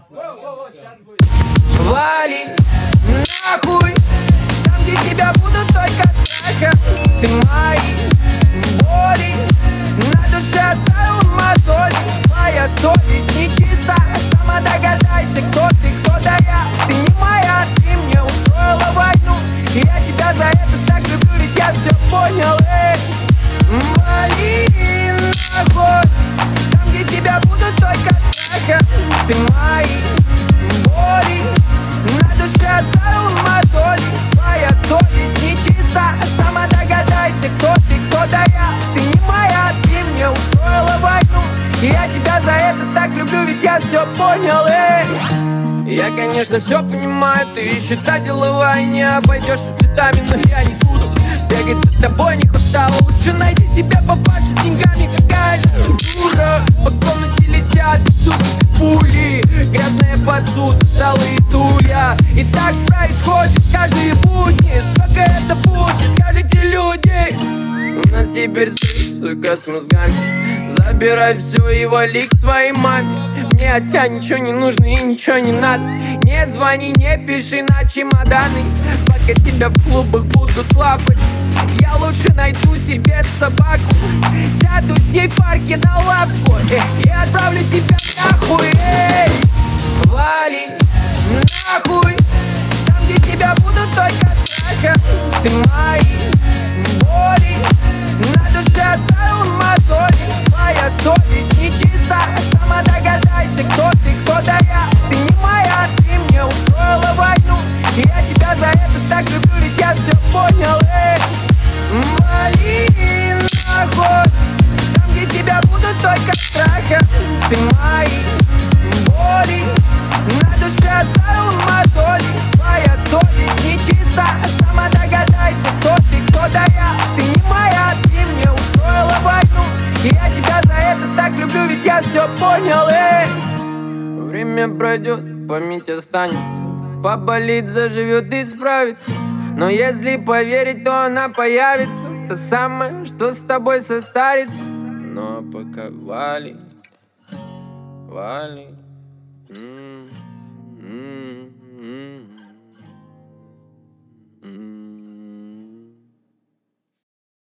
Вали нахуй, там, где тебя будут только трахать. Ты мои боли на душе оставил мозоль. Моя совесть нечиста, сама догадайся, кто ты, кто да я. Ты не моя, ты мне устроила войну, и я тебя за это так люблю, ведь я все понял. Вали нахуй, там, где тебя будут только трахать. Ты мои боли на душе оставил мозоли. Твоя совесть нечиста, сама догадайся, кто ты, кто да я. Ты не моя, ты мне устроила войну, и я тебя за это так люблю, ведь я все понял. Я, конечно, все понимаю, ты считай деловая, не обойдешься цветами, но я не буду бегать за тобой, не хватало. Лучше найди себе папашу с деньгами, какая же дура. По комнате летят пули, грязная посуда, столы и стулья. И так происходит каждые будни. Сколько это будет, скажите, люди? У нас теперь сука с мозгами. Забирай все и вали к своей маме. Мне от тебя ничего не нужно и ничего не надо. Не звони, не пиши на чемоданы, пока тебя в клубах будут лапать. Я лучше найду себе собаку, сяду с ней в парке на лавку и отправлю тебя нахуй. Вали нахуй, там, где тебя будут только трахать. Ты мои боли на душе оставил мозоли. Моя совесть нечиста, сама догадайся, кто ты, кто да я. Ты не моя, ты мне устроила войну, и я тебя за это так люблю, ведь я все понял. Вали нахуй, там, где тебя будут только трахать. Ты мои боли на душе оставил мозоли. Твоя совесть нечиста, сама догадайся, кто ты, кто да я. Ты не моя, ты мне устроила войну, и я тебя за это так люблю, ведь я все понял. Время пройдет, память останется, поболит, заживет и справится. Но если поверить, то она появится, та самая, что с тобой состарится. Ну а пока вали, вали.